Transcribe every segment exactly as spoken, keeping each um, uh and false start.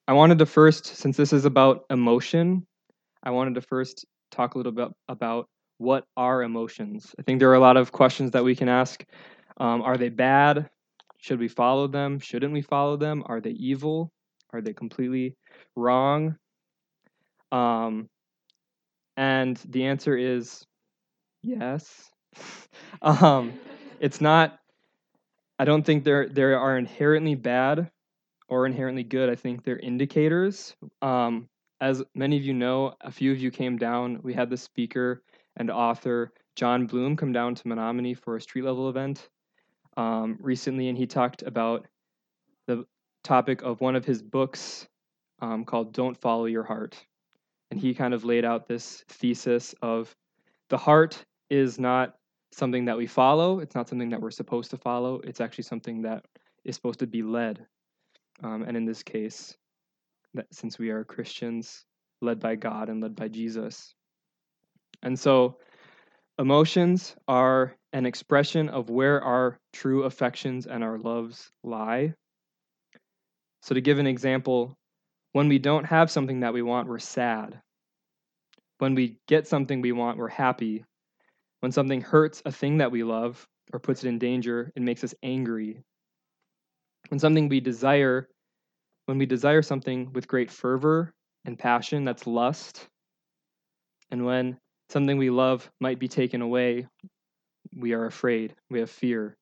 I wanted to first, since this is about emotion, I wanted to first talk a little bit about what are emotions. I think there are a lot of questions that we can ask. Um, are they bad? Should we follow them? Shouldn't we follow them? Are they evil? Are they completely wrong? Um, and the answer is yes. um, it's not. I don't think they're they are inherently bad or inherently good. I think they're indicators. Um, as many of you know, a few of you came down. We had the speaker and author John Bloom come down to Menominee for a street level event um, recently, and he talked about the topic of one of his books um, called "Don't Follow Your Heart," and he kind of laid out this thesis of the heart is not something that we follow. It's not something that we're supposed to follow. It's actually something that is supposed to be led. Um, and in this case, that since we are Christians, led by God and led by Jesus. And so emotions are an expression of where our true affections and our loves lie. So to give an example, when we don't have something that we want, we're sad. When we get something we want, we're happy. When something hurts a thing that we love or puts it in danger, it makes us angry. When something we desire, when we desire something with great fervor and passion, that's lust. And when something we love might be taken away, we are afraid, we have fear.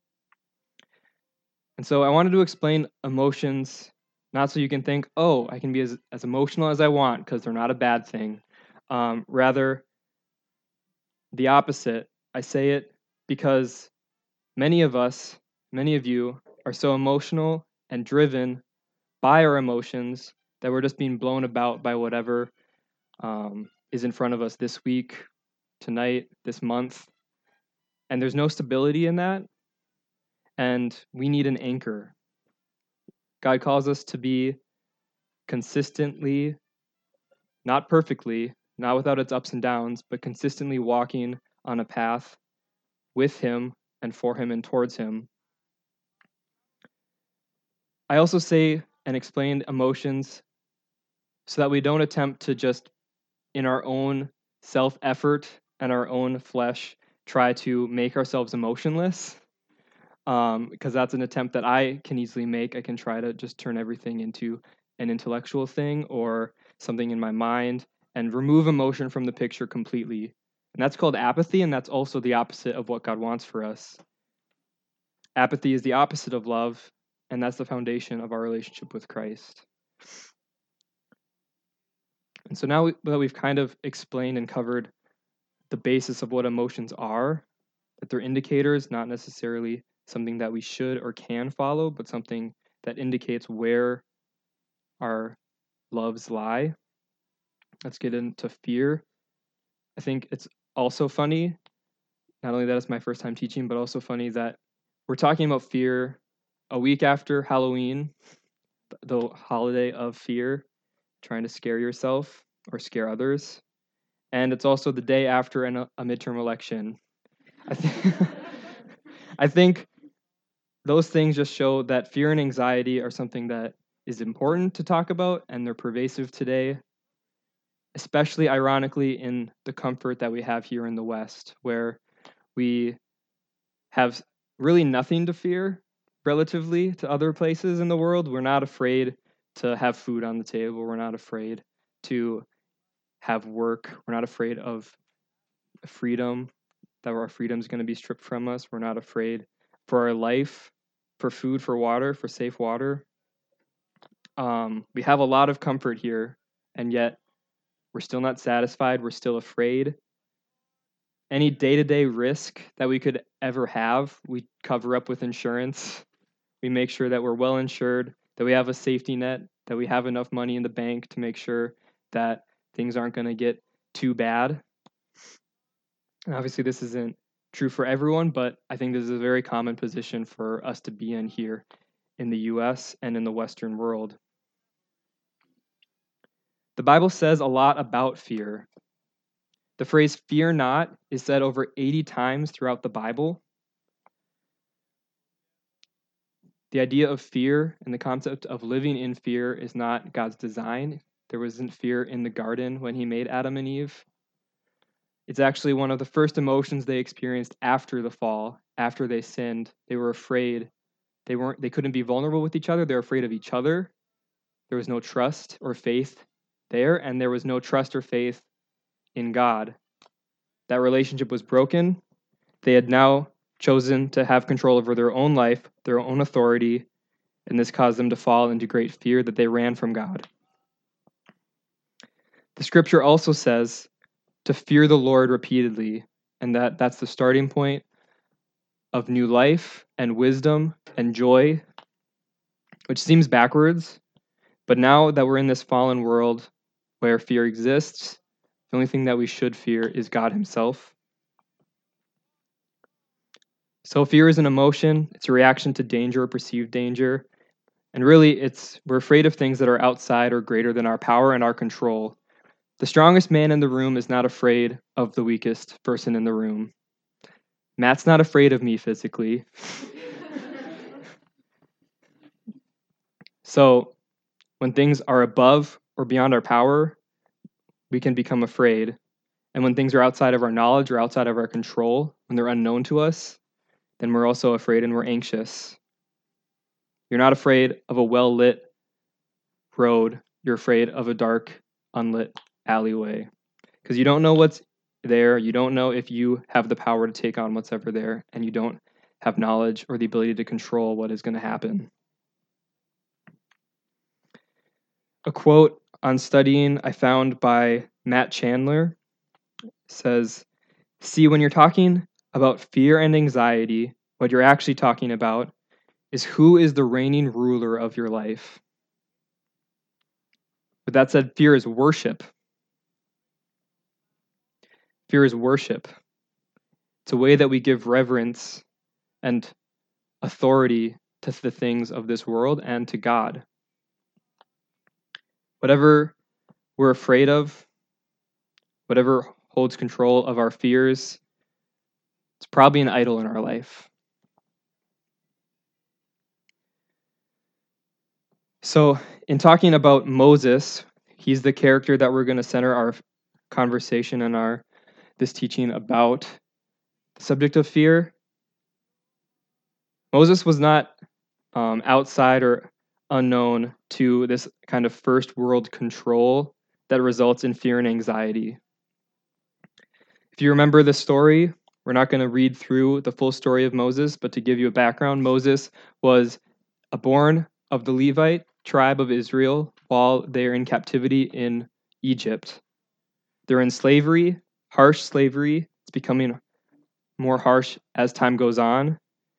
And so I wanted to explain emotions, not so you can think, oh, I can be as, as emotional as I want, because they're not a bad thing. Um, rather, the opposite. I say it because many of us, many of you, are so emotional and driven by our emotions that we're just being blown about by whatever um, is in front of us this week, tonight, this month. And there's no stability in that. And we need an anchor. God calls us to be consistently, not perfectly, not without its ups and downs, but consistently walking on a path with Him and for Him and towards Him. I also say and explain emotions so that we don't attempt to just, in our own self effort and our own flesh, try to make ourselves emotionless. Um, because that's an attempt that I can easily make. I can try to just turn everything into an intellectual thing or something in my mind and remove emotion from the picture completely. And that's called apathy, and that's also the opposite of what God wants for us. Apathy is the opposite of love, and that's the foundation of our relationship with Christ. And so now that we've kind of explained and covered the basis of what emotions are, that they're indicators, not necessarily something that we should or can follow, but something that indicates where our loves lie. Let's get into fear. I think it's also funny, not only that it's my first time teaching, but also funny that we're talking about fear a week after Halloween, the holiday of fear, trying to scare yourself or scare others. And it's also the day after an, a midterm election. I, th- I think those things just show that fear and anxiety are something that is important to talk about, and they're pervasive today, especially ironically in the comfort that we have here in the West, where we have really nothing to fear relatively to other places in the world. We're not afraid to have food on the table. We're not afraid to have work. We're not afraid of freedom, that our freedom is going to be stripped from us. We're not afraid for our life, for food, for water, for safe water. Um, we have a lot of comfort here, and yet we're still not satisfied. We're still afraid. Any day-to-day risk that we could ever have, we cover up with insurance. We make sure that we're well insured, that we have a safety net, that we have enough money in the bank to make sure that things aren't going to get too bad. And obviously, this isn't true for everyone, but I think this is a very common position for us to be in here in the U S and in the Western world. The Bible says a lot about fear. The phrase fear not is said over eighty times throughout the Bible. The idea of fear and the concept of living in fear is not God's design. There wasn't fear in the garden when he made Adam and Eve. It's actually one of the first emotions they experienced after the fall, after they sinned. They were afraid. They weren't they couldn't be vulnerable with each other. They were afraid of each other. There was no trust or faith there, and there was no trust or faith in God. That relationship was broken. They had now chosen to have control over their own life, their own authority, and this caused them to fall into great fear that they ran from God. The scripture also says to fear the Lord repeatedly, and that that's the starting point of new life and wisdom and joy, which seems backwards. But now that we're in this fallen world where fear exists, the only thing that we should fear is God himself. So fear is an emotion. It's a reaction to danger or perceived danger. And really, it's we're afraid of things that are outside or greater than our power and our control. The strongest man in the room is not afraid of the weakest person in the room. Matt's not afraid of me physically. So when things are above or beyond our power, we can become afraid. And when things are outside of our knowledge or outside of our control, when they're unknown to us, then we're also afraid and we're anxious. You're not afraid of a well-lit road. You're afraid of a dark, unlit alleyway. Because you don't know what's there. You don't know if you have the power to take on what's ever there. And you don't have knowledge or the ability to control what is going to happen. A quote on studying I found by Matt Chandler says, "See, when you're talking about fear and anxiety, what you're actually talking about is who is the reigning ruler of your life." With that said, fear is worship. Fear is worship. It's a way that we give reverence and authority to the things of this world and to God. Whatever we're afraid of, whatever holds control of our fears, it's probably an idol in our life. So, in talking about Moses, he's the character that we're going to center our conversation and our this teaching about the subject of fear. Moses was not um, outside or unknown to this kind of first world control that results in fear and anxiety. If you remember the story, we're not going to read through the full story of Moses, but to give you a background, Moses was a born of the Levite tribe of Israel while they're in captivity in Egypt. They're in slavery, harsh slavery. It's becoming more harsh as time goes on.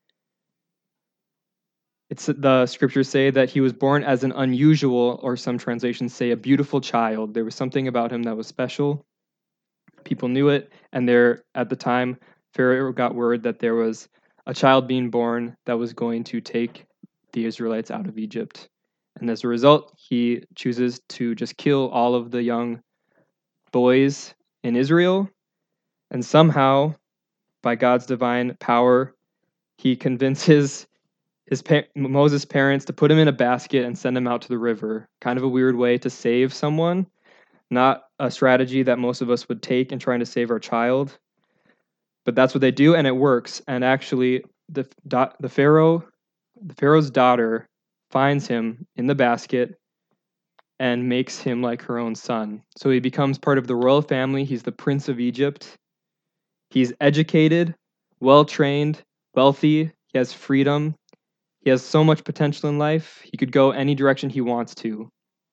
It's the scriptures say that he was born as an unusual, or some translations say a beautiful child. There was something about him that was special. People knew it, and there at the time, Pharaoh got word that there was a child being born that was going to take the Israelites out of Egypt. And as a result, he chooses to just kill all of the young boys in Israel. And somehow, by God's divine power, he convinces his pa- Moses' parents to put him in a basket and send him out to the river. Kind of a weird way to save someone. Not a strategy that most of us would take in trying to save our child. But that's what they do, and it works. And actually, the the Pharaoh, the Pharaoh's daughter finds him in the basket and makes him like her own son. So he becomes part of the royal family. He's the prince of Egypt. He's educated, well-trained, wealthy. He has freedom. He has so much potential in life. He could go any direction he wants to.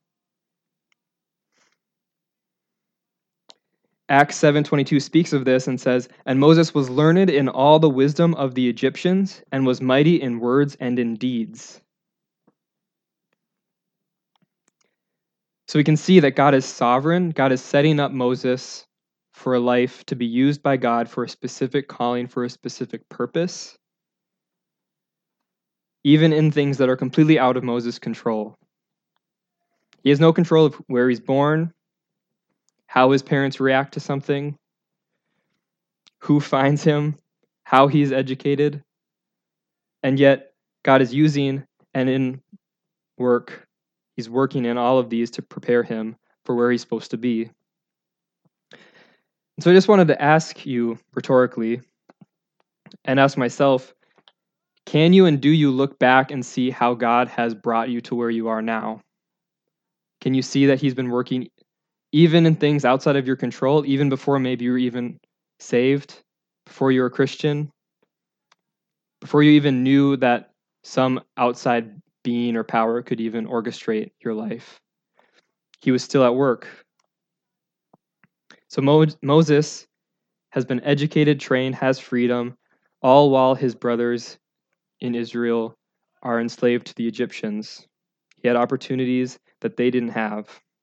Acts seven twenty-two speaks of this and says, "And Moses was learned in all the wisdom of the Egyptians and was mighty in words and in deeds." So we can see that God is sovereign. God is setting up Moses for a life to be used by God for a specific calling, for a specific purpose, even in things that are completely out of Moses' control. He has no control of where he's born, how his parents react to something, who finds him, how he's educated. And yet, God is using and in work, he's working in all of these to prepare him for where he's supposed to be. And so I just wanted to ask you rhetorically and ask myself, can you and do you look back and see how God has brought you to where you are now? Can you see that he's been working even in things outside of your control, even before maybe you were even saved, before you were a Christian, before you even knew that some outside being or power could even orchestrate your life? He was still at work. So Mo- Moses has been educated, trained, has freedom, all while his brothers in Israel are enslaved to the Egyptians. He had opportunities that they didn't have.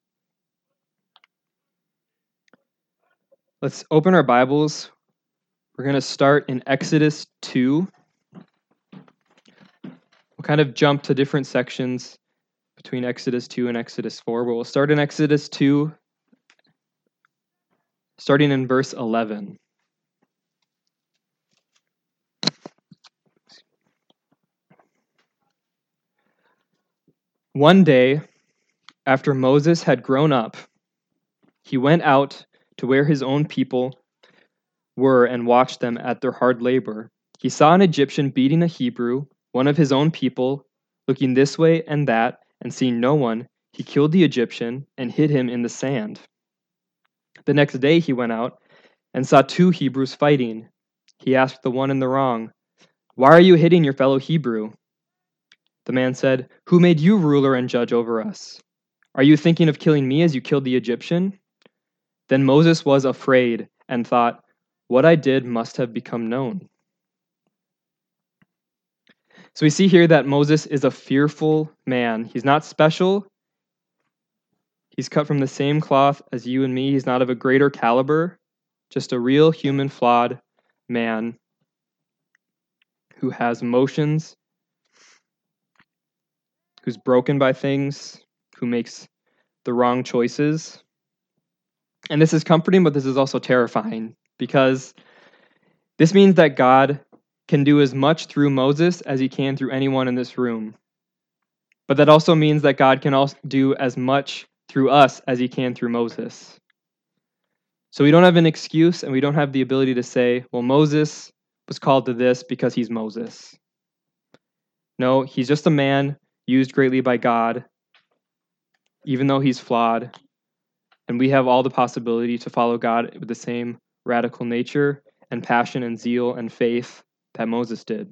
Let's open our Bibles. We're going to start in Exodus two. We'll kind of jump to different sections between Exodus two and Exodus four, but we'll start in Exodus two, starting in verse eleven. One day, after Moses had grown up, he went out to where his own people were and watched them at their hard labor. He saw an Egyptian beating a Hebrew, one of his own people. Looking this way and that, and seeing no one, he killed the Egyptian and hid him in the sand. The next day he went out and saw two Hebrews fighting. He asked the one in the wrong, "Why are you hitting your fellow Hebrew?" The man said, "Who made you ruler and judge over us? Are you thinking of killing me as you killed the Egyptian?" Then Moses was afraid and thought, "What I did must have become known." So we see here that Moses is a fearful man. He's not special. He's cut from the same cloth as you and me. He's not of a greater caliber, just a real human, flawed man who has emotions, who's broken by things, who makes the wrong choices. And this is comforting, but this is also terrifying, because this means that God can do as much through Moses as he can through anyone in this room. But that also means that God can also do as much through us as he can through Moses. So we don't have an excuse, and we don't have the ability to say, well, Moses was called to this because he's Moses. No, he's just a man used greatly by God, even though he's flawed. And we have all the possibility to follow God with the same radical nature and passion and zeal and faith that Moses did.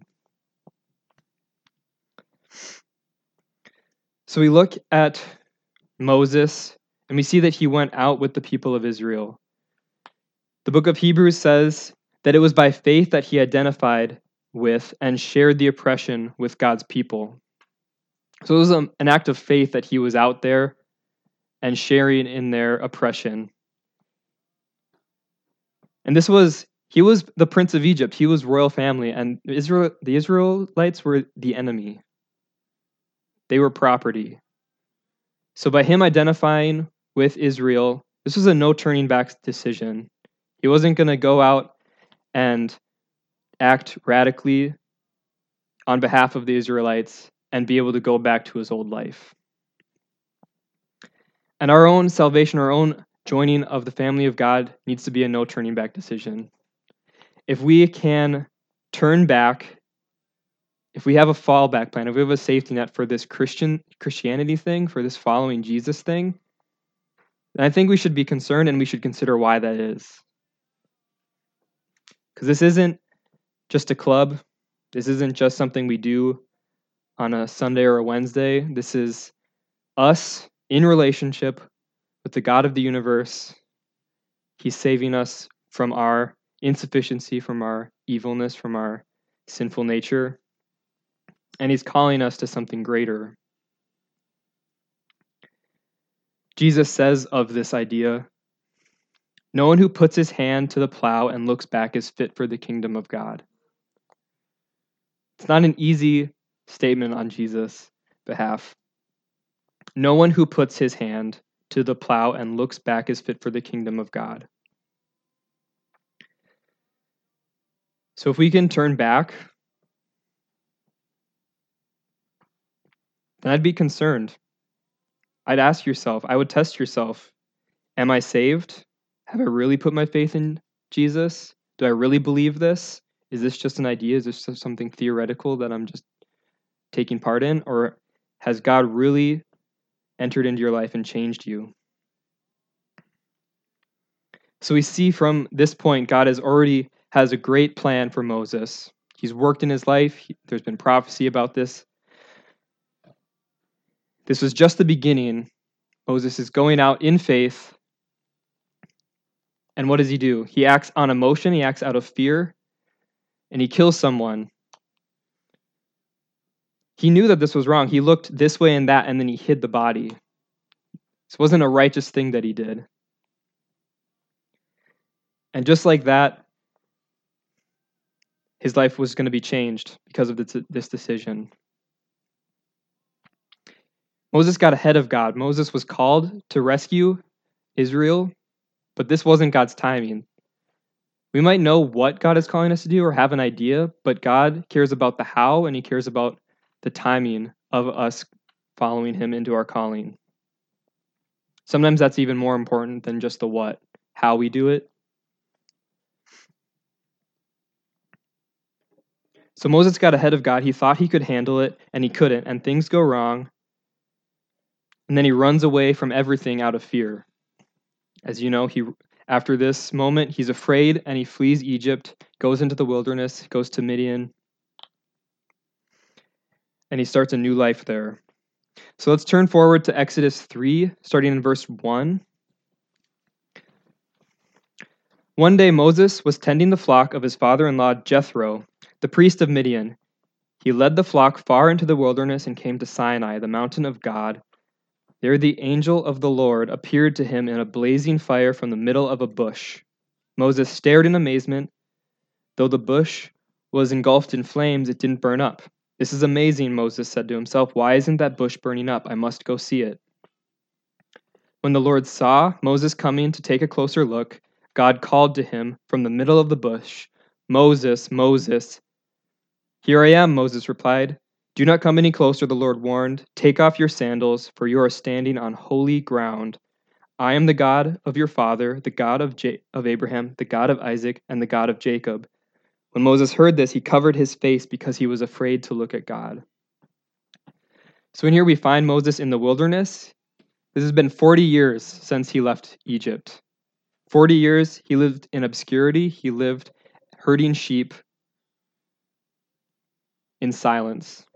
So we look at Moses, and we see that he went out with the people of Israel. The book of Hebrews says that it was by faith that he identified with and shared the oppression with God's people. So it was a, an act of faith that he was out there and sharing in their oppression. And this was, he was the prince of Egypt. He was royal family, and Israel, the Israelites were the enemy. They were property. So by him identifying with Israel, this was a no turning back decision. He wasn't going to go out and act radically on behalf of the Israelites and be able to go back to his old life. And our own salvation, our own joining of the family of God needs to be a no turning back decision. If we can turn back, if we have a fallback plan, if we have a safety net for this Christian Christianity thing, for this following Jesus thing, then I think we should be concerned, and we should consider why that is. Because this isn't just a club. This isn't just something we do on a Sunday or a Wednesday. This is us in relationship with the God of the universe. He's saving us from our insufficiency, from our evilness, from our sinful nature. And he's calling us to something greater. Jesus says of this idea, "No one who puts his hand to the plow and looks back is fit for the kingdom of God." It's not an easy statement on Jesus' behalf. No one who puts his hand to the plow and looks back is fit for the kingdom of God. So if we can turn back, then I'd be concerned. I'd ask yourself, I would test yourself, am I saved? Have I really put my faith in Jesus? Do I really believe this? Is this just an idea? Is this something theoretical that I'm just taking part in? Or has God really entered into your life and changed you? So we see from this point, God has already has a great plan for Moses. He's worked in his life. There's been prophecy about this. This was just the beginning. Moses is going out in faith. And what does he do? He acts on emotion. He acts out of fear. And he kills someone. He knew that this was wrong. He looked this way and that, and then he hid the body. This wasn't a righteous thing that he did. And just like that, his life was going to be changed because of this, this decision. Moses got ahead of God. Moses was called to rescue Israel, but this wasn't God's timing. We might know what God is calling us to do or have an idea, but God cares about the how, and he cares about the timing of us following him into our calling. Sometimes that's even more important than just the what, how we do it. So Moses got ahead of God. He thought he could handle it, and he couldn't, and things go wrong. And then he runs away from everything out of fear. As you know, he after this moment, he's afraid, and he flees Egypt, goes into the wilderness, goes to Midian, and he starts a new life there. So let's turn forward to Exodus three, starting in verse one. One day Moses was tending the flock of his father-in-law Jethro, the priest of Midian. He led the flock far into the wilderness and came to Sinai, the mountain of God. There the angel of the Lord appeared to him in a blazing fire from the middle of a bush. Moses stared in amazement. Though the bush was engulfed in flames, it didn't burn up. This is amazing, Moses said to himself. Why isn't that bush burning up? I must go see it. When the Lord saw Moses coming to take a closer look, God called to him from the middle of the bush, Moses, Moses. Here I am, Moses replied. Do not come any closer, the Lord warned. Take off your sandals, for you are standing on holy ground. I am the God of your father, the God of, J- of Abraham, the God of Isaac, and the God of Jacob. When Moses heard this, he covered his face because he was afraid to look at God. So in here we find Moses in the wilderness. This has been forty years since he left Egypt. forty years he lived in obscurity. He lived herding sheep in silence.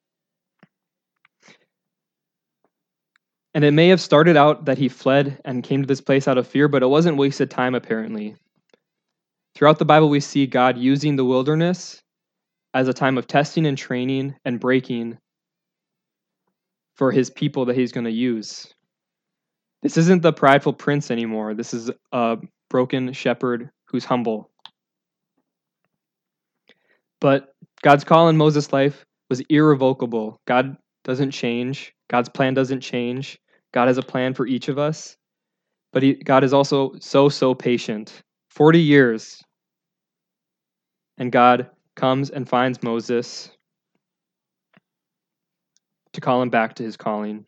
And it may have started out that he fled and came to this place out of fear, but it wasn't wasted time apparently. Throughout the Bible, we see God using the wilderness as a time of testing and training and breaking for his people that he's going to use. This isn't the prideful prince anymore. This is a broken shepherd who's humble. But God's call in Moses' life was irrevocable. God doesn't change. God's plan doesn't change. God has a plan for each of us. But he, God is also so, so patient. forty years. And God comes and finds Moses to call him back to his calling.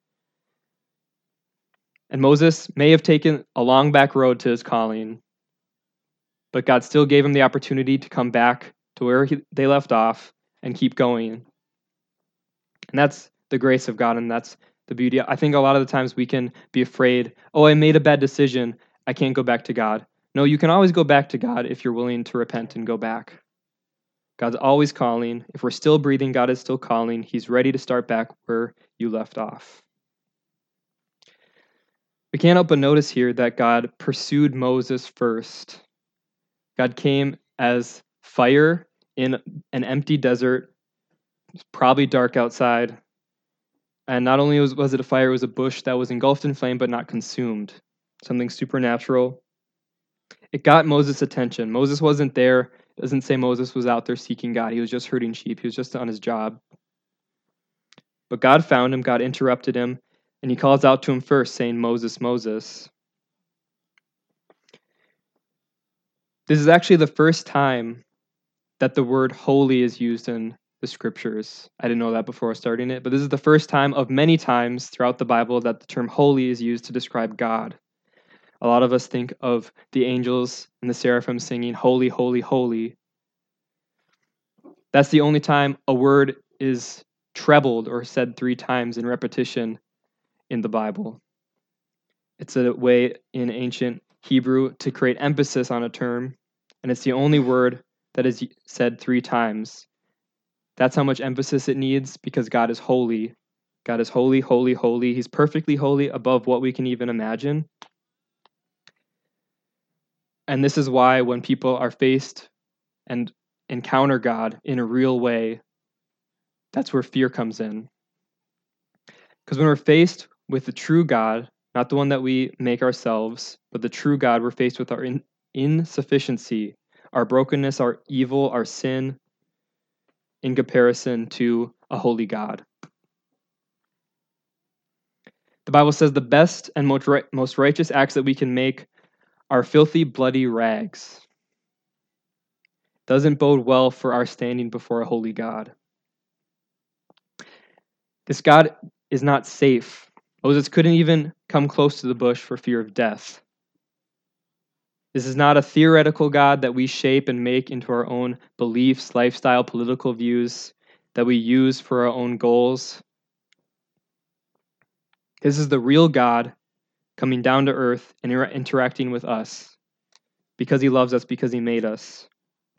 And Moses may have taken a long back road to his calling, but God still gave him the opportunity to come back to where he, they left off and keep going. And that's the grace of God, and that's the beauty. I think a lot of the times we can be afraid, oh, I made a bad decision. I can't go back to God. No, you can always go back to God if you're willing to repent and go back. God's always calling. If we're still breathing, God is still calling. He's ready to start back where you left off. We can't help but notice here that God pursued Moses first. God came as fire in an empty desert. It's probably dark outside. And not only was, was it a fire, it was a bush that was engulfed in flame but not consumed. Something supernatural. It got Moses' attention. Moses wasn't there. It doesn't say Moses was out there seeking God. He was just herding sheep. He was just on his job. But God found him. God interrupted him. And he calls out to him first, saying, Moses, Moses. This is actually the first time that the word holy is used in the scriptures. I didn't know that before starting it, but this is the first time of many times throughout the Bible that the term holy is used to describe God. A lot of us think of the angels and the seraphim singing, holy, holy, holy. That's the only time a word is trebled or said three times in repetition in the Bible. It's a way in ancient Hebrew to create emphasis on a term, and it's the only word that is said three times. That's how much emphasis it needs because God is holy. God is holy, holy, holy. He's perfectly holy above what we can even imagine. And this is why when people are faced and encounter God in a real way, that's where fear comes in. Because when we're faced with the true God, not the one that we make ourselves, but the true God, we're faced with our in- insufficiency, our brokenness, our evil, our sin, in comparison to a holy God. The Bible says the best and most, right, most righteous acts that we can make are filthy, bloody rags. Doesn't bode well for our standing before a holy God. This God is not safe. Moses couldn't even come close to the bush for fear of death. This is not a theoretical God that we shape and make into our own beliefs, lifestyle, political views that we use for our own goals. This is the real God coming down to earth and inter- interacting with us because he loves us, because he made us.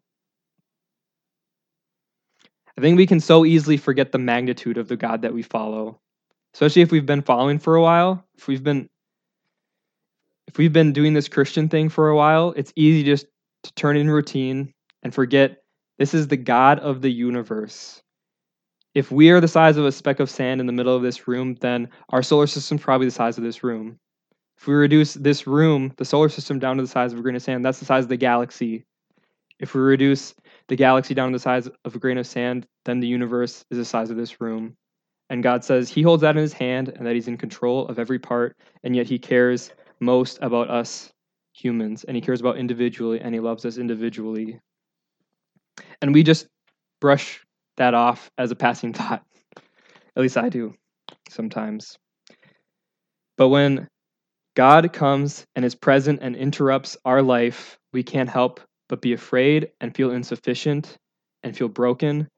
I think we can so easily forget the magnitude of the God that we follow, especially if we've been following for a while. If we've been if we've been doing this Christian thing for a while, it's easy just to turn in routine and forget this is the God of the universe. If we are the size of a speck of sand in the middle of this room, then our solar system is probably the size of this room. If we reduce this room, the solar system, down to the size of a grain of sand, that's the size of the galaxy. If we reduce the galaxy down to the size of a grain of sand, then the universe is the size of this room. And God says he holds that in his hand and that he's in control of every part, and yet he cares most about us humans, and he cares about individually, and he loves us individually. And we just brush that off as a passing thought. At least I do sometimes. But when God comes and is present and interrupts our life, we can't help but be afraid and feel insufficient and feel broken.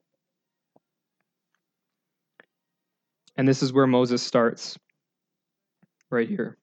And this is where Moses starts, right here.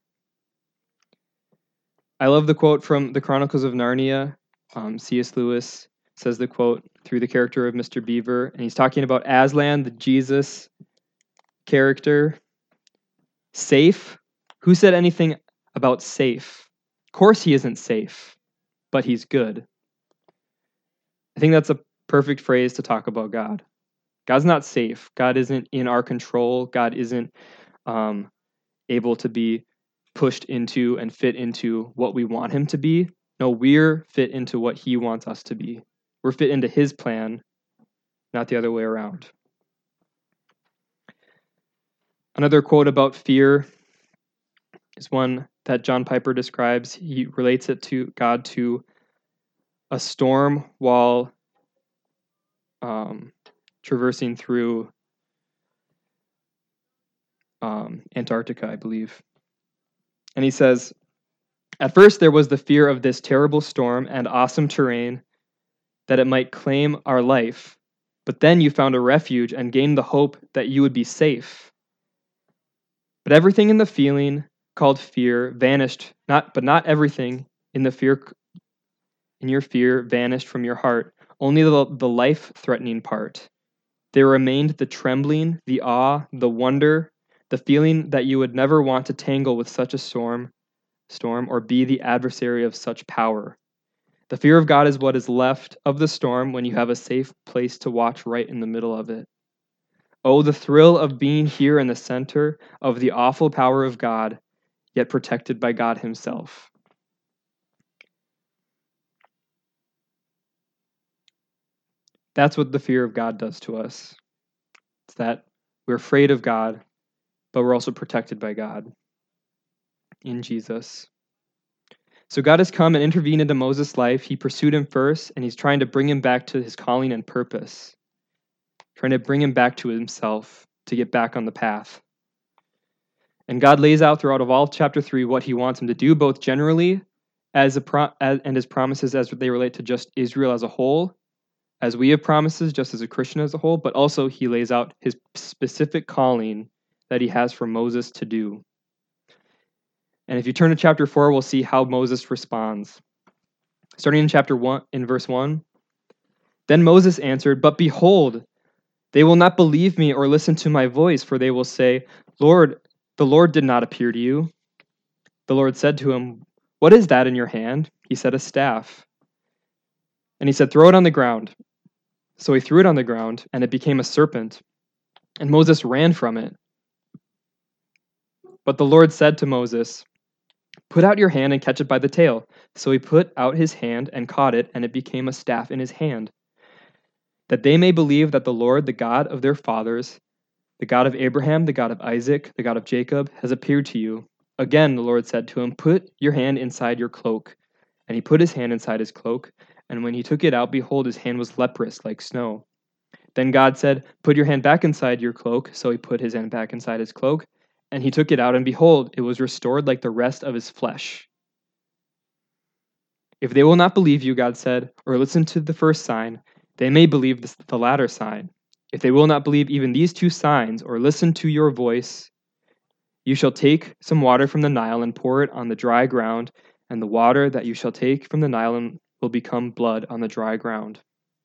I love the quote from the Chronicles of Narnia. Um, C S Lewis says the quote through the character of Mister Beaver, and he's talking about Aslan, the Jesus character. Safe? Who said anything about safe? Of course he isn't safe, but he's good. I think that's a perfect phrase to talk about God. God's not safe. God isn't in our control. God isn't um, able to be pushed into and fit into what we want him to be. No, we're fit into what he wants us to be. We're fit into his plan, not the other way around. Another quote about fear is one that John Piper describes. He relates it to God to a storm while um, traversing through um, Antarctica, I believe. And he says, at first there was the fear of this terrible storm and awesome terrain, that it might claim our life, but then you found a refuge and gained the hope that you would be safe. But everything in the feeling called fear vanished, not but not everything in the fear in your fear vanished from your heart, only the, the life-threatening part. There remained the trembling, the awe, the wonder, the feeling that you would never want to tangle with such a storm, storm or be the adversary of such power. The fear of God is what is left of the storm when you have a safe place to watch right in the middle of it. Oh, the thrill of being here in the center of the awful power of God, yet protected by God himself. That's what the fear of God does to us. It's that we're afraid of God, but we're also protected by God in Jesus. So God has come and intervened into Moses' life. He pursued him first, and he's trying to bring him back to his calling and purpose. trying to bring him back to himself to get back on the path. And God lays out throughout of all of chapter three what he wants him to do, both generally as a pro- as, and his promises as they relate to just Israel as a whole, as we have promises just as a Christian as a whole, but also he lays out his specific calling that he has for Moses to do. And if you turn to chapter four, we'll see how Moses responds. Starting in chapter one, in verse one, then Moses answered, "But behold, they will not believe me or listen to my voice, for they will say, 'Lord, the Lord did not appear to you.' The Lord said to him, 'What is that in your hand?' He said, 'A staff.' And he said, 'Throw it on the ground.' So he threw it on the ground, and it became a serpent. And Moses ran from it. But the Lord said to Moses, 'Put out your hand and catch it by the tail.' So he put out his hand and caught it, and it became a staff in his hand. That they may believe that the Lord, the God of their fathers, the God of Abraham, the God of Isaac, the God of Jacob, has appeared to you." Again, the Lord said to him, "Put your hand inside your cloak." And he put his hand inside his cloak, and when he took it out, behold, his hand was leprous like snow. Then God said, "Put your hand back inside your cloak." So he put his hand back inside his cloak, and he took it out, and behold, it was restored like the rest of his flesh. "If they will not believe you," God said, "or listen to the first sign, they may believe this, the latter sign. If they will not believe even these two signs, or listen to your voice, you shall take some water from the Nile and pour it on the dry ground, and the water that you shall take from the Nile will become blood on the dry ground."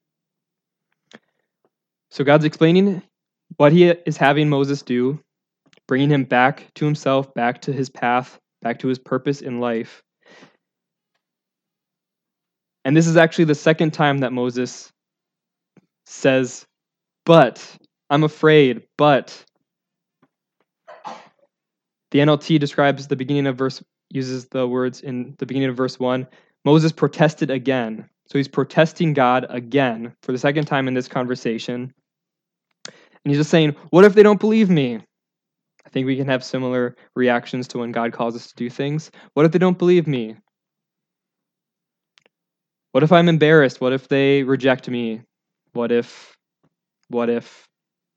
So God's explaining what he is having Moses do, bringing him back to himself, back to his path, back to his purpose in life. And this is actually the second time that Moses says, "But, I'm afraid, but." The N L T describes the beginning of verse, uses the words in the beginning of verse one, Moses protested again. So he's protesting God again for the second time in this conversation. And he's just saying, what if they don't believe me? I think we can have similar reactions to when God calls us to do things. What if they don't believe me? What if I'm embarrassed? What if they reject me? What if, what if?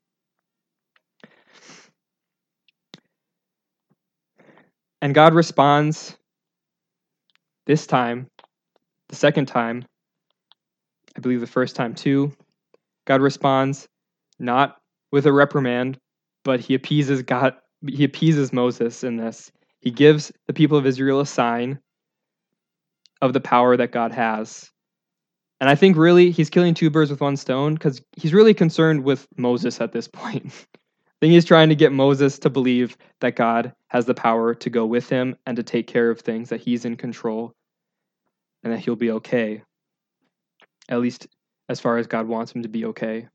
And God responds this time, the second time, I believe the first time too. God responds not with a reprimand, but he appeases God. He appeases Moses in this. He gives the people of Israel a sign of the power that God has. And I think really he's killing two birds with one stone because he's really concerned with Moses at this point. I think he's trying to get Moses to believe that God has the power to go with him and to take care of things, that he's in control and that he'll be okay. At least as far as God wants him to be okay.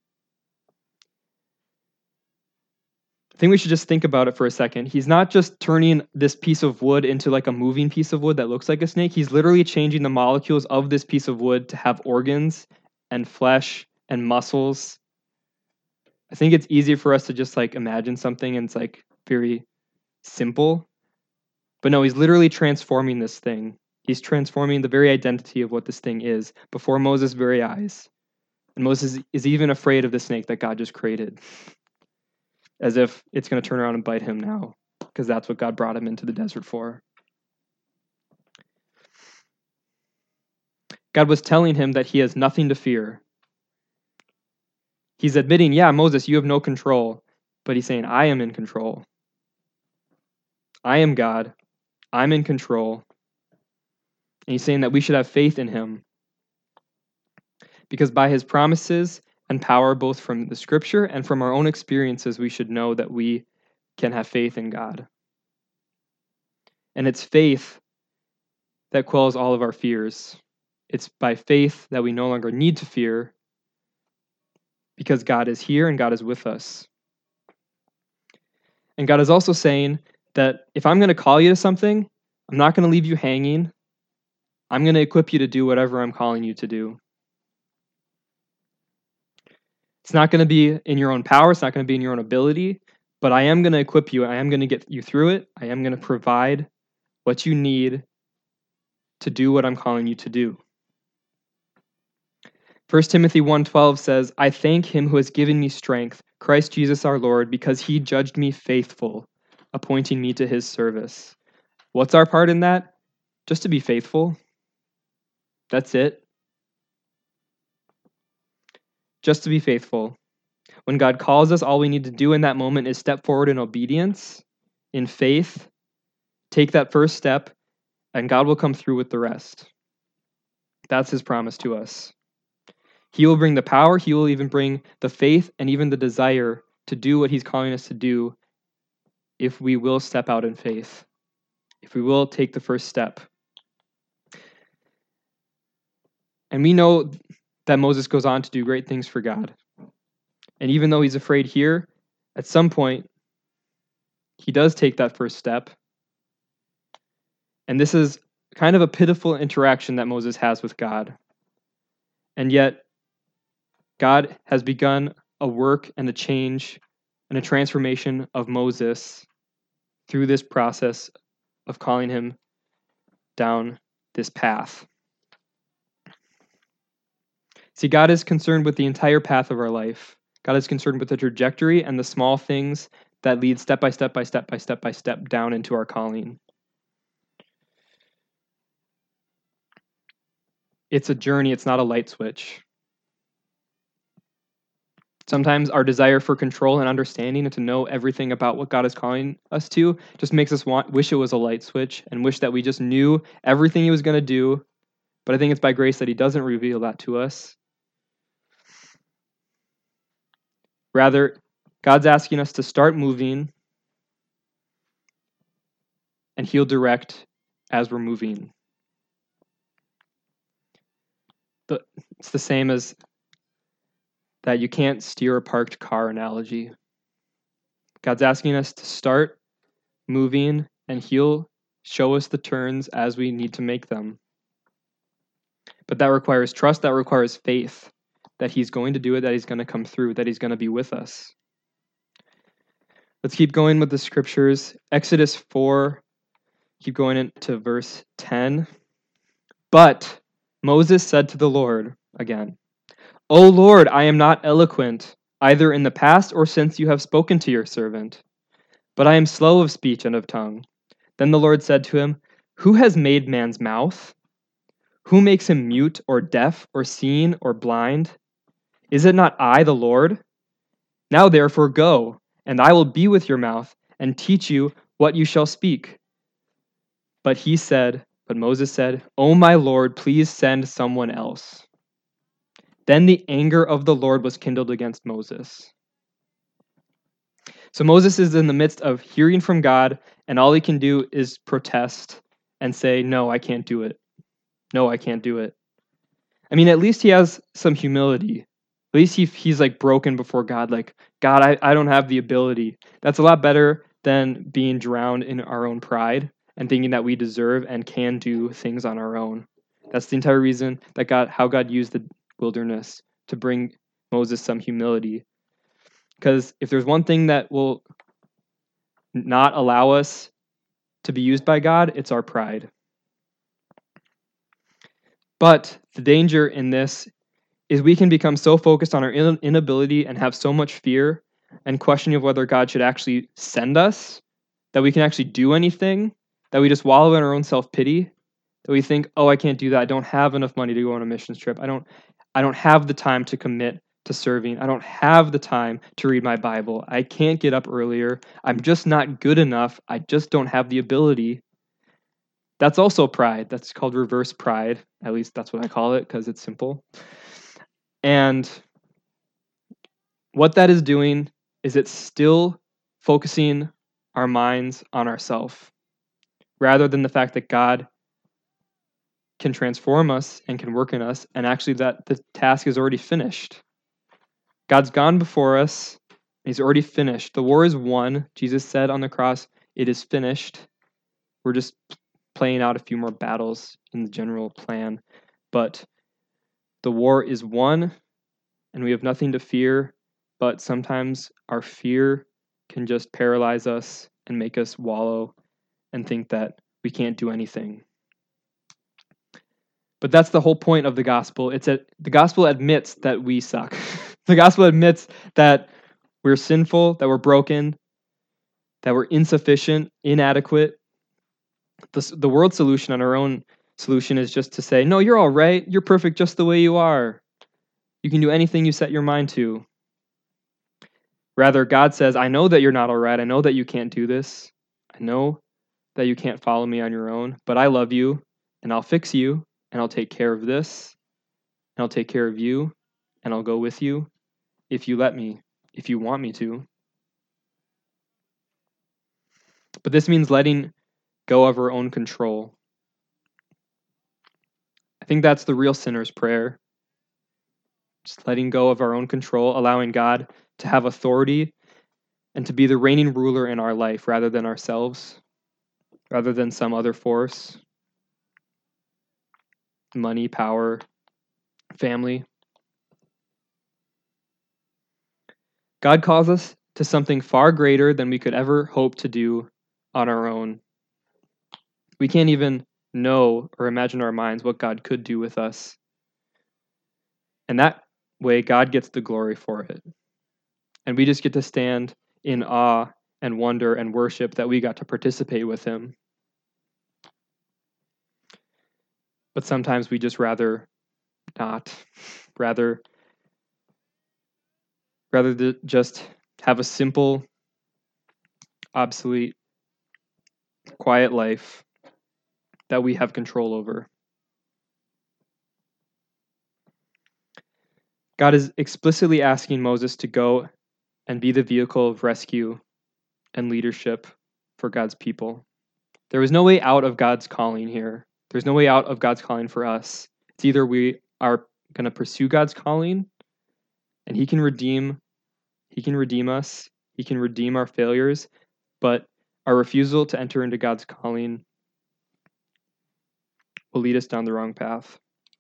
I think we should just think about it for a second. He's not just turning this piece of wood into like a moving piece of wood that looks like a snake. He's literally changing the molecules of this piece of wood to have organs and flesh and muscles. I think it's easy for us to just like imagine something and it's like very simple. But no, he's literally transforming this thing. He's transforming the very identity of what this thing is before Moses' very eyes. And Moses is even afraid of the snake that God just created, as if it's going to turn around and bite him now, because that's what God brought him into the desert for. God was telling him that he has nothing to fear. He's admitting, yeah, Moses, you have no control, but he's saying, I am in control. I am God. I'm in control. And he's saying that we should have faith in him, because by his promises and power, both from the scripture and from our own experiences, we should know that we can have faith in God. And it's faith that quells all of our fears. It's by faith that we no longer need to fear, because God is here and God is with us. And God is also saying that if I'm going to call you to something, I'm not going to leave you hanging. I'm going to equip you to do whatever I'm calling you to do. It's not going to be in your own power. It's not going to be in your own ability, but I am going to equip you. I am going to get you through it. I am going to provide what you need to do what I'm calling you to do. First Timothy one twelve says, I thank him who has given me strength, Christ Jesus our Lord, because he judged me faithful, appointing me to his service. What's our part in that? Just to be faithful. That's it. Just to be faithful. When God calls us, all we need to do in that moment is step forward in obedience, in faith, take that first step, and God will come through with the rest. That's his promise to us. He will bring the power, he will even bring the faith and even the desire to do what he's calling us to do if we will step out in faith, if we will take the first step. And we know that Moses goes on to do great things for God. And even though he's afraid here, at some point, he does take that first step. And this is kind of a pitiful interaction that Moses has with God. And yet, God has begun a work and a change and a transformation of Moses through this process of calling him down this path. See, God is concerned with the entire path of our life. God is concerned with the trajectory and the small things that lead step by step by step by step by step down into our calling. It's a journey, it's not a light switch. Sometimes our desire for control and understanding and to know everything about what God is calling us to just makes us want, wish it was a light switch and wish that we just knew everything he was going to do. But I think it's by grace that he doesn't reveal that to us. Rather, God's asking us to start moving, and he'll direct as we're moving. The, it's the same as that you can't steer a parked car analogy. God's asking us to start moving, and he'll show us the turns as we need to make them. But that requires trust, that requires faith, that he's going to do it, that he's going to come through, that he's going to be with us. Let's keep going with the scriptures. Exodus four, keep going into verse ten. But Moses said to the Lord, again, O Lord, I am not eloquent, either in the past or since you have spoken to your servant, but I am slow of speech and of tongue. Then the Lord said to him, Who has made man's mouth? Who makes him mute or deaf or seeing or blind? Is it not I, the Lord? Now therefore go, and I will be with your mouth and teach you what you shall speak. But he said, but Moses said, O my Lord, please send someone else. Then the anger of the Lord was kindled against Moses. So Moses is in the midst of hearing from God, and all he can do is protest and say, no, I can't do it. No, I can't do it. I mean, at least he has some humility. At least he, he's like broken before God, like, God, I, I don't have the ability. That's a lot better than being drowned in our own pride and thinking that we deserve and can do things on our own. That's the entire reason that God, how God used the wilderness to bring Moses some humility. Because if there's one thing that will not allow us to be used by God, it's our pride. But the danger in this is we can become so focused on our inability and have so much fear and questioning of whether God should actually send us, that we can actually do anything, that we just wallow in our own self-pity, that we think, oh, I can't do that. I don't have enough money to go on a missions trip. I don't, I don't have the time to commit to serving. I don't have the time to read my Bible. I can't get up earlier. I'm just not good enough. I just don't have the ability. That's also pride. That's called reverse pride. At least that's what I call it because it's simple. And what that is doing is it's still focusing our minds on ourselves rather than the fact that God can transform us and can work in us, and actually that the task is already finished. God's gone before us. He's already finished. The war is won. Jesus said on the cross, it is finished. We're just playing out a few more battles in the general plan. But the war is won, and we have nothing to fear. But sometimes our fear can just paralyze us and make us wallow and think that we can't do anything. But that's the whole point of the gospel. It's a, the gospel admits that we suck. The gospel admits that we're sinful, that we're broken, that we're insufficient, inadequate. The, the world's solution and our own solution is just to say, no, you're all right. You're perfect just the way you are. You can do anything you set your mind to. Rather, God says, I know that you're not all right. I know that you can't do this. I know that you can't follow me on your own, but I love you, and I'll fix you, and I'll take care of this, and I'll take care of you, and I'll go with you if you let me, if you want me to. But this means letting go of our own control. I think that's the real sinner's prayer. Just letting go of our own control, allowing God to have authority and to be the reigning ruler in our life rather than ourselves, rather than some other force, money, power, family. God calls us to something far greater than we could ever hope to do on our own. We can't even know or imagine in our minds what God could do with us. And that way, God gets the glory for it. And we just get to stand in awe and wonder and worship that we got to participate with him. But sometimes we just rather not, rather, rather than just have a simple, obsolete, quiet life that we have control over. God is explicitly asking Moses to go and be the vehicle of rescue and leadership for God's people. There was no way out of God's calling here. There's no way out of God's calling for us. It's either we are going to pursue God's calling and he can redeem he can redeem us. He can redeem our failures, but our refusal to enter into God's calling will lead us down the wrong path.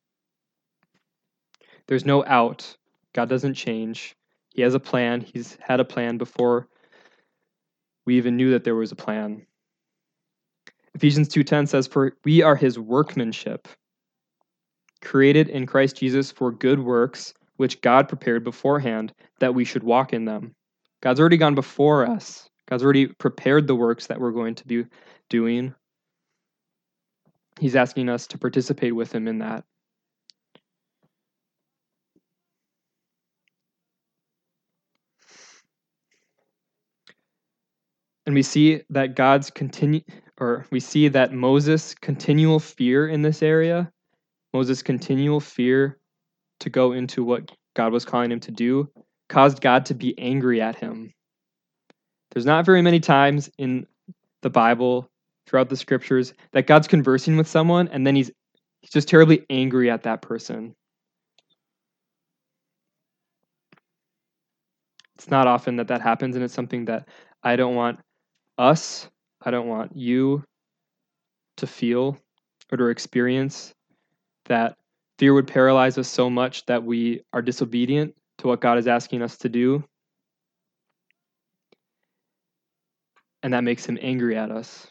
There's no out. God doesn't change. He has a plan. He's had a plan before we even knew that there was a plan. Ephesians two ten says, "For we are his workmanship, created in Christ Jesus for good works, which God prepared beforehand that we should walk in them." God's already gone before us. God's already prepared the works that we're going to be doing. He's asking us to participate with him in that. And we see that God's continue, or we see that Moses' continual fear in this area, Moses' continual fear to go into what God was calling him to do, caused God to be angry at him. There's not very many times in the Bible, throughout the scriptures, that God's conversing with someone and then he's, he's just terribly angry at that person. It's not often that that happens, and it's something that I don't want us, I don't want you to feel or to experience, that fear would paralyze us so much that we are disobedient to what God is asking us to do. And that makes him angry at us.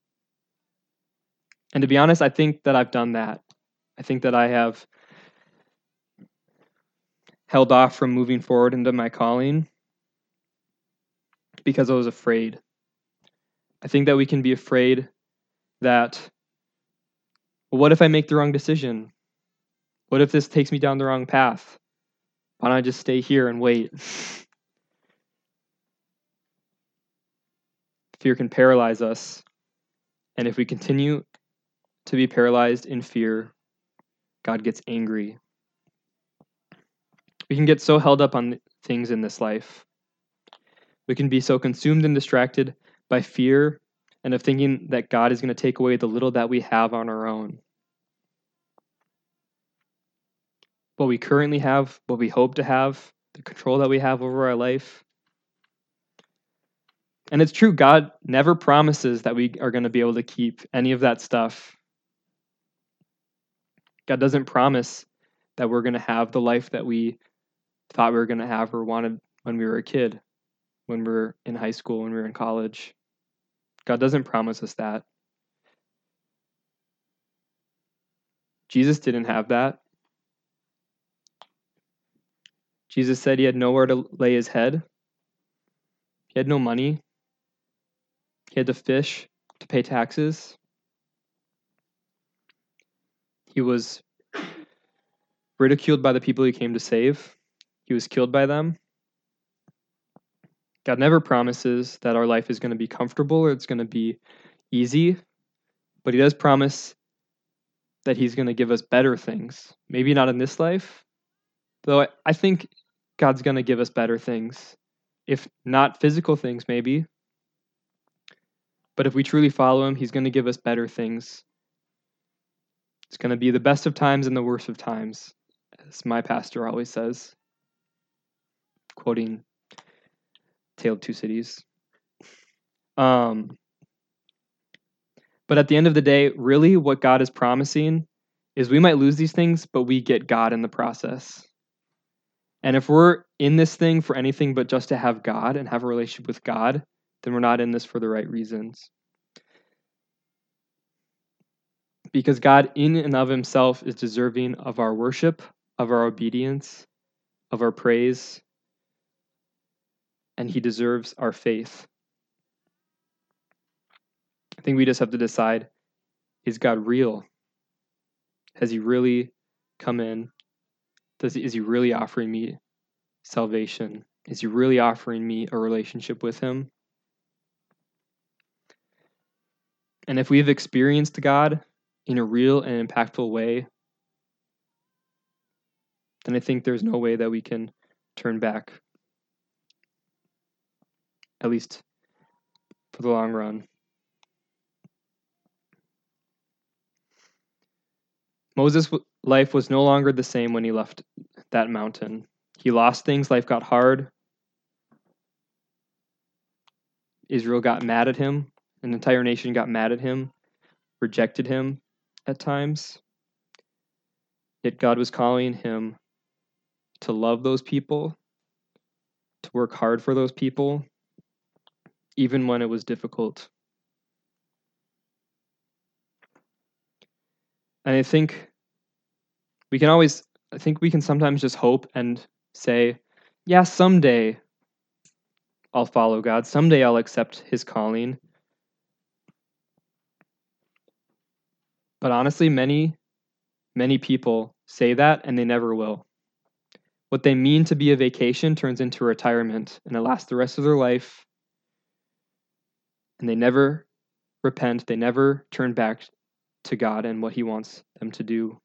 And to be honest, I think that I've done that. I think that I have held off from moving forward into my calling because I was afraid. I think that we can be afraid that, well, what if I make the wrong decision? What if this takes me down the wrong path? Why don't I just stay here and wait? Fear can paralyze us. And if we continue to be paralyzed in fear, God gets angry. We can get so held up on things in this life. We can be so consumed and distracted by fear and of thinking that God is going to take away the little that we have on our own. What we currently have, what we hope to have, the control that we have over our life. And it's true, God never promises that we are going to be able to keep any of that stuff. God doesn't promise that we're going to have the life that we thought we were going to have or wanted when we were a kid, when we were in high school, when we were in college. God doesn't promise us that. Jesus didn't have that. Jesus said he had nowhere to lay his head. He had no money. He had to fish to pay taxes. He was ridiculed by the people he came to save. He was killed by them. God never promises that our life is going to be comfortable or it's going to be easy, but he does promise that he's going to give us better things. Maybe not in this life, though I think God's going to give us better things. If not physical things, maybe. But if we truly follow him, he's going to give us better things. It's going to be the best of times and the worst of times, as my pastor always says, quoting Tale of Two Cities. Um, but at the end of the day, really what God is promising is we might lose these things, but we get God in the process. And if we're in this thing for anything but just to have God and have a relationship with God, then we're not in this for the right reasons. Because God in and of himself is deserving of our worship, of our obedience, of our praise, and he deserves our faith. I think we just have to decide, is God real? Has he really come in? Does he, is he really offering me salvation? Is he really offering me a relationship with him? And if we've experienced God in a real and impactful way, then I think there's no way that we can turn back, at least for the long run. Moses' life was no longer the same when he left that mountain. He lost things, life got hard. Israel got mad at him. An entire nation got mad at him, rejected him at times. Yet God was calling him to love those people, to work hard for those people, even when it was difficult. And I think we can always, I think we can sometimes just hope and say, yeah, someday I'll follow God. Someday I'll accept his calling. But honestly, many, many people say that and they never will. What they mean to be a vacation turns into retirement and it lasts the rest of their life. And they never repent. They never turn back to God and what he wants them to do.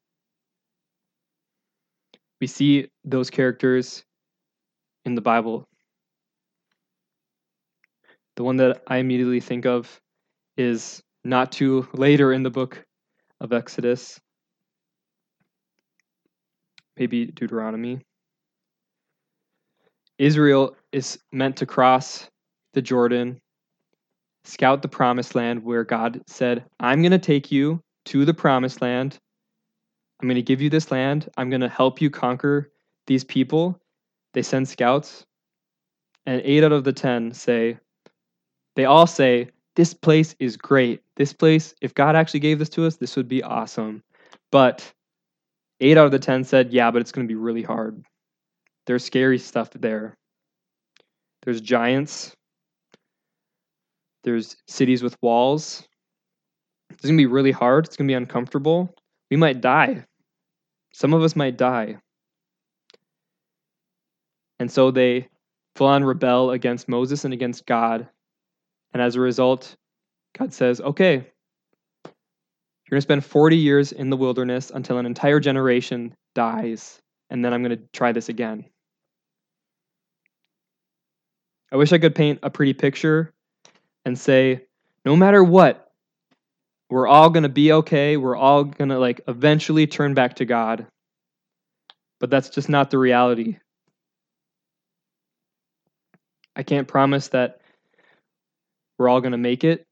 We see those characters in the Bible. The one that I immediately think of is not too later in the book of Exodus, maybe Deuteronomy. Israel is meant to cross the Jordan, scout the promised land where God said, I'm going to take you to the promised land. I'm going to give you this land. I'm going to help you conquer these people. They send scouts, and eight out of the ten say, they all say, this place is great. This place, if God actually gave this to us, this would be awesome. But eight out of the ten said, yeah, but it's going to be really hard. There's scary stuff there. There's giants. There's cities with walls. It's going to be really hard. It's going to be uncomfortable. We might die. Some of us might die. And so they full on rebel against Moses and against God. And as a result, God says, okay, you're going to spend forty years in the wilderness until an entire generation dies. And then I'm going to try this again. I wish I could paint a pretty picture and say, no matter what, we're all going to be okay. We're all going to like eventually turn back to God. But that's just not the reality. I can't promise that we're all going to make it.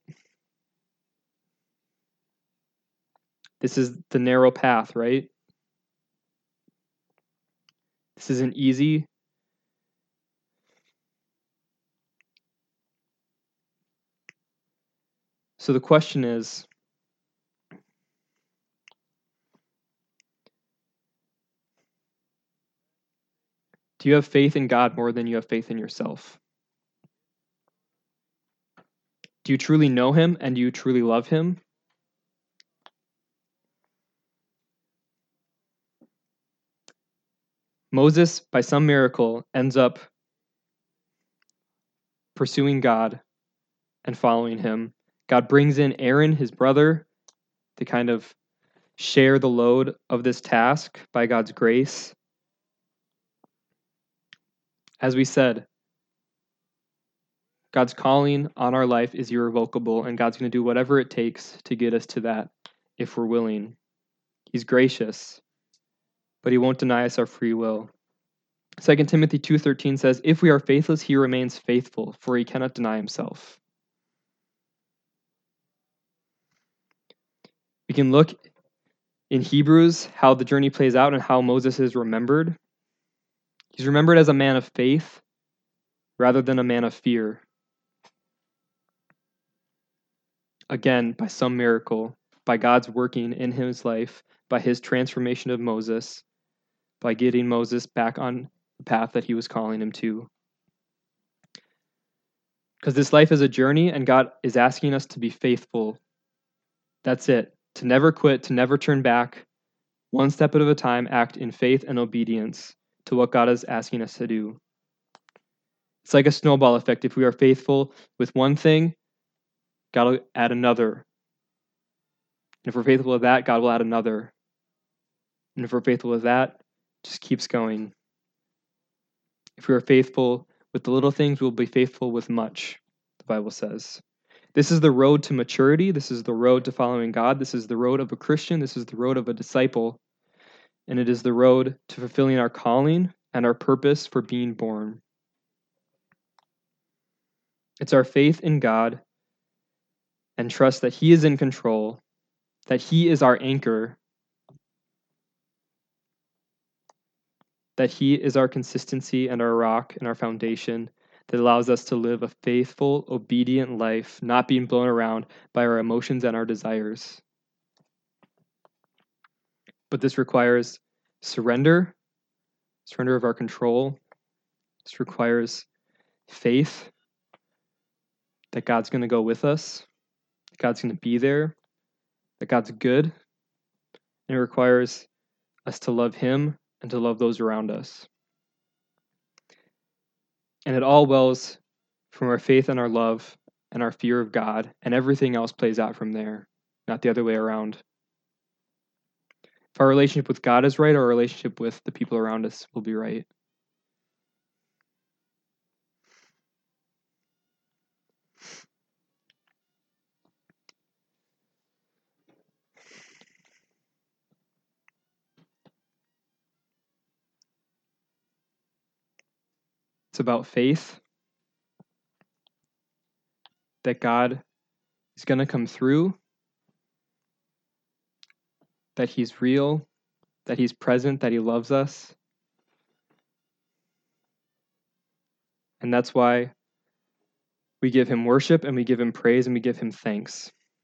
This is the narrow path, right? This isn't easy. So the question is, Do you have faith in God more than you have faith in yourself? Do you truly know him and do you truly love him? Moses, by some miracle, ends up pursuing God and following him. God brings in Aaron, his brother, to kind of share the load of this task by God's grace. As we said, God's calling on our life is irrevocable, and God's going to do whatever it takes to get us to that if we're willing. He's gracious, but he won't deny us our free will. Second Timothy two thirteen says, "If we are faithless, he remains faithful, for he cannot deny himself." We can look in Hebrews how the journey plays out and how Moses is remembered. He's remembered as a man of faith rather than a man of fear. Again, by some miracle, by God's working in his life, by his transformation of Moses, by getting Moses back on the path that he was calling him to. Because this life is a journey and God is asking us to be faithful. That's it. To never quit, to never turn back. One step at a time, act in faith and obedience to what God is asking us to do. It's like a snowball effect. If we are faithful with one thing, God will add another. And if we're faithful with that, God will add another. And if we're faithful with that, it just keeps going. If we are faithful with the little things, we'll be faithful with much, the Bible says. This is the road to maturity. This is the road to following God. This is the road of a Christian. This is the road of a disciple. And it is the road to fulfilling our calling and our purpose for being born. It's our faith in God and trust that he is in control, that he is our anchor, that he is our consistency and our rock and our foundation that allows us to live a faithful, obedient life, not being blown around by our emotions and our desires. But this requires surrender, surrender of our control. This requires faith that God's going to go with us, that God's going to be there, that God's good. And it requires us to love him and to love those around us. And it all wells from our faith and our love and our fear of God, and everything else plays out from there, not the other way around. If our relationship with God is right, our relationship with the people around us will be right. It's about faith that God is going to come through, that he's real, that he's present, that he loves us. And that's why we give him worship and we give him praise and we give him thanks.